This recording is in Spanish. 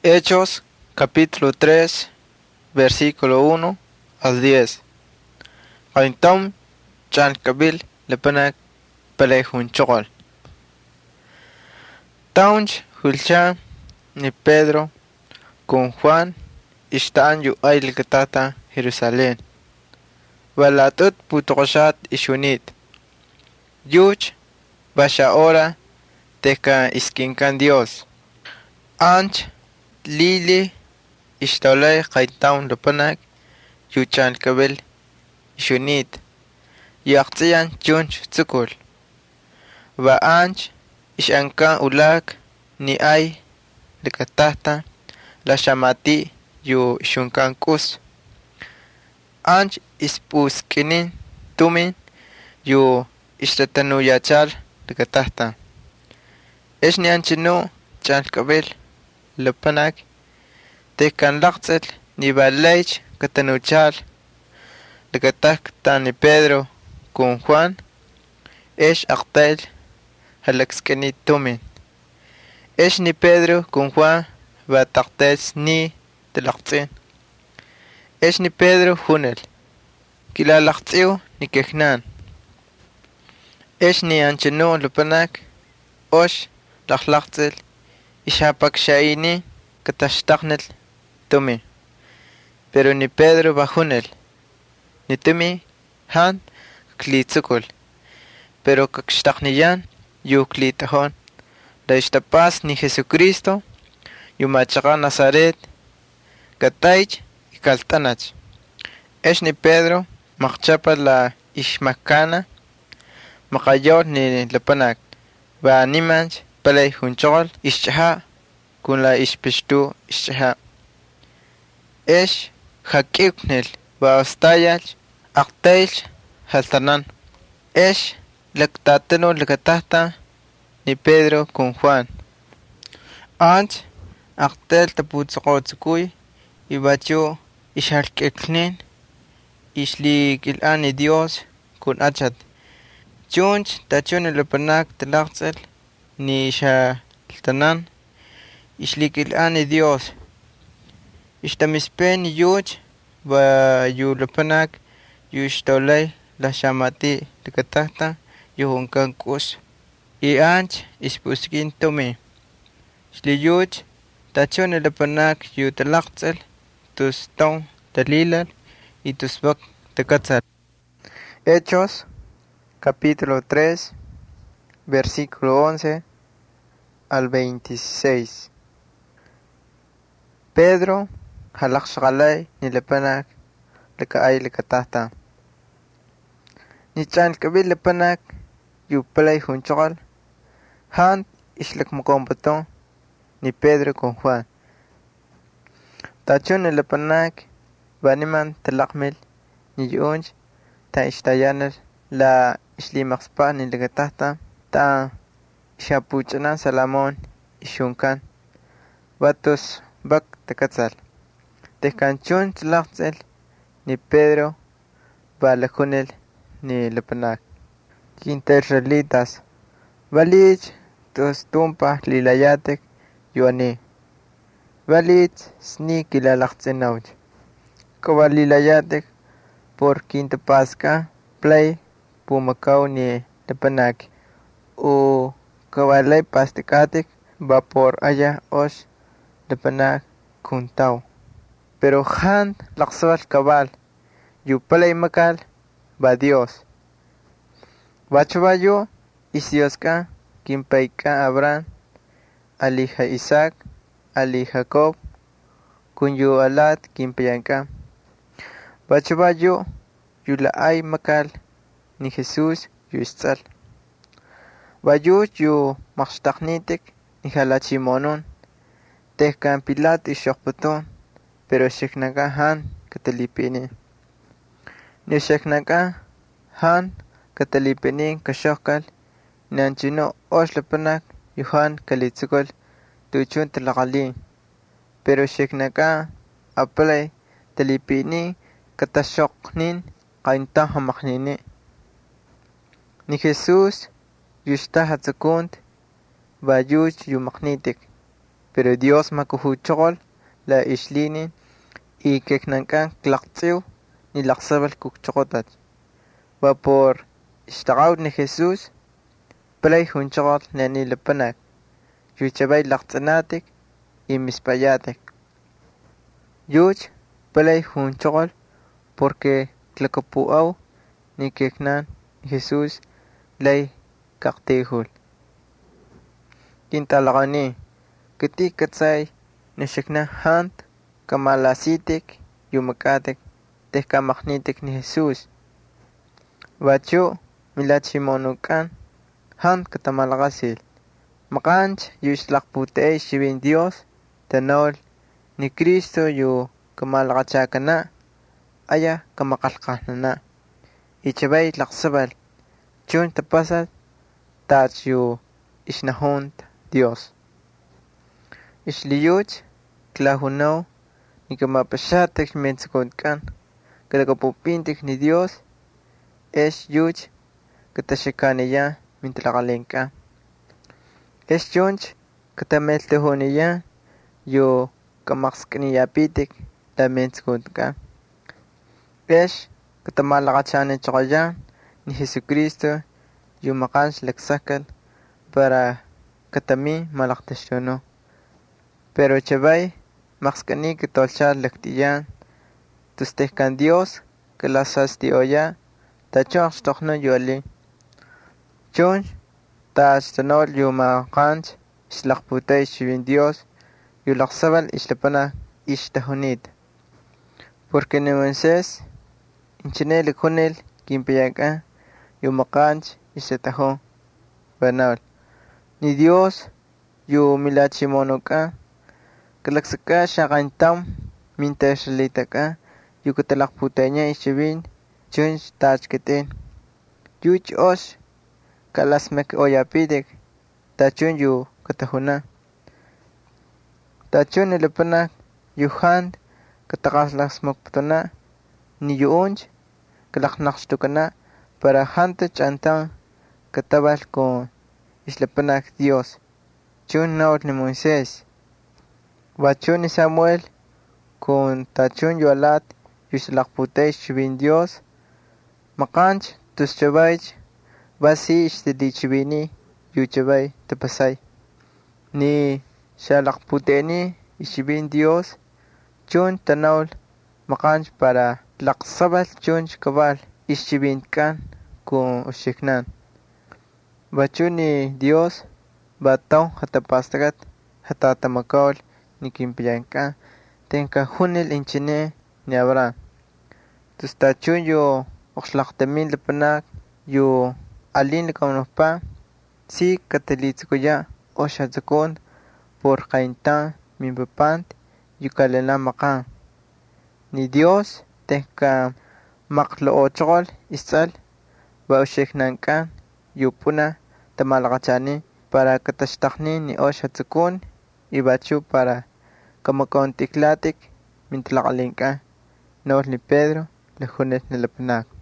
Hechos, capítulo 3, versículo 1 al 10. Aintom chan kabil lepanak pelejun chokol. Taunch hulcha ni Pedro con Juan istaan yu ay katata Jerusalén. Walatut putokoshat ishunit. Yuch basha ora teka iskinkan Dios. Anch lili istolay kaitaun lepanak yu chan kabil ishunit. Yaqtiyan chunch tsukul. Va anch ishankan ulak ni ay likatata la shamati yu ishunkan kus. Anch ispuskinin tumin yu istatanu yachal likatata. Eshni anchinu chan kabil lepanak tekan laqtzel ni balech katanuchal likatak tani Pedro con Juan esh aqtel halakskeni tumin. Esh ni Pedro con Juan va taqtel ni telaqtzin. Esh ni Pedro hunel kila laqtziu ni kehnan. Esh ni anchenu lepanak osh laqlaqtzel ishapak shaini katashtaknel tumin. Pero ni Pedro va hunel ni tumi han klitzukul. Pero kakshtakniyan yu klitahon la ishtapas ni Jesucristo yu machaqa Nazaret kataych y kaltanach. Esh ni Pedro maqchapa la ishmakana maqayor ni lepanak va nimanch palay hunchol ishchaha kun la ishpishtu ishchaha. Esh hakiknel va ostayach aqtaych haltanan. Esh laktateno lakatahta ni Pedro con Juan. Anch aqtel taputzaqotzukuy ibachu ishalkeknin ishlik ilani Dios kun achat. Chunch tachun lepanak telaqtzel ni shaltanan ishlik ilani Dios. Ishtamispen yuch va yu lepanak yu ishtolay la shamati likatahta yuhunkan kus. I anch ispuskin tumi. Shliyuch tachon lepanak yu telaqtzel tus ton talilal y tus bak tekatzal. Hechos capítulo 3 versículo 11 al 26. Pedro halaqshalay ni lepanak leka ay likatahta. Ni chan kabil lepanak yu palay hunchokal han ishlak mukombaton ni Pedro con Juan. Tachun lepanak vaniman telaqmil ni yunch ta ishtayanel la ishlimaqspa ni likatahta ta ishapuchanan Salamón ishunkan vatos bak tekatzal. Tehkanchun tlaqtzel ni Pedro va lejunel ni lepanak. Quinterrelitas valich tos tumpa lilayatek yuani. Valich sni kilalaqtzenauch. Koba lilayatek por quintapasca play pumakau ni lepanak. O kabalay pastekatek va por allá os lepanak kuntau. Pero han laqswal kabal yu palay makal va Dios. Vachubayo isyoska kimpayka Abraham alija Isaac ali Jacob kun yu alat kimpayanka. Vachubayo yu la ay makal ni Jesús yu istzal. Vayuch yu maqshtaqnitik ni halachimonon tehkan Pilat ishokpaton pero sheknaka han katalipini. Ni sheknaka han katalipini kashokal nanchino oshlepanak yuhan kalitzukol tuchun talaqali. Pero sheknaka apalay talipini katashoknin qainta hamaknini. Ni Jesús yushta hatzakunt vayuch yumaknitik. pero Dios makuhuchokol la ishlinin y keknankan klaqtsiw ni laqsabal kukchokotat. Va por ishtaqaw ni Jesús play hunchokol nani lepanak. Yuchabay laqtsanatik y mispayatik. Yuch play hunchokol porque tlakapuaw ni keknan Jesús lay kaktihul. Kintalaqani kiti katsay nishikna hant kamalasitik yumakatik tehkamaqnitik ni Jesús. Vachu milachimonukan hant katamalaqasil. Maqanch yushlaqputay shibin Dios tanol ni Cristo yu kamalaqachakana aya kamaqalqahnana. Ichabay laqsabal chun tapasat tach yu ishnahunt Dios. Ishliyuch klahunaw ni kamapashatik mentsukunkan kalakapupintik ni Dios es yuch katashikaniya mintlaqalinka. Es chunch katameltehuniya yu kamaqskaniyapitik la mentsukunkan. Es katamalaqachani choqayan ni Jesucristo yu maqanch laksakal para katami malaqtashtunu. Pero chabay maqskani katolchal laktiyan tustehkan Dios kalasastioya tachon xtoqno yuali. Chun tachtanol yu maqanch islaqputay shibin Dios yu laqsabal islapana ishtahunit. Porque ni Moisés inchinel kunel kimpayaka yu maqanch isatahon banal. Ni Dios yu milachimonuka kalaksaka shaqantam mintashlitaka yu katalaqputayña ishibin chunch tachketen. Yuch osh kalasmek oyapidik tachun yu katahuna. Tachun ilapana yu hand kataqaslasmokputuna ni yu unch kalaqnaqshtukana para hanta chantan katabal con islapanak Dios. Chun naol ni Moisés. Vachun ni Samuel con tachun yu alat yuslaqputay shibin Dios. Maqanch tuschabaych basi ishtilichibini yuchabay tapasay. Ni shalaqputeni ishibin Dios chun tanaol maqanch para laqsabal chunch kabal ishibinkan con ushiknan. Bachuni Dios batong hatapastagat hatatamakol ni kimpiyanka tenka hunil inchine ni Abraham. Tustachun yu oxlaqtamin lapanak yu alin likawnukpa si katalitzkuya oshatzakun por qaintan minpapant yu kalena maqan. Ni Dios tenka maqloochqol isal va ushiknankan yu puna tamalaqachani para katashtaqni ni oshatzakun y bachu para kamakontiklatik mintlaqalinka nol ni Pedro lejunet nilapanak.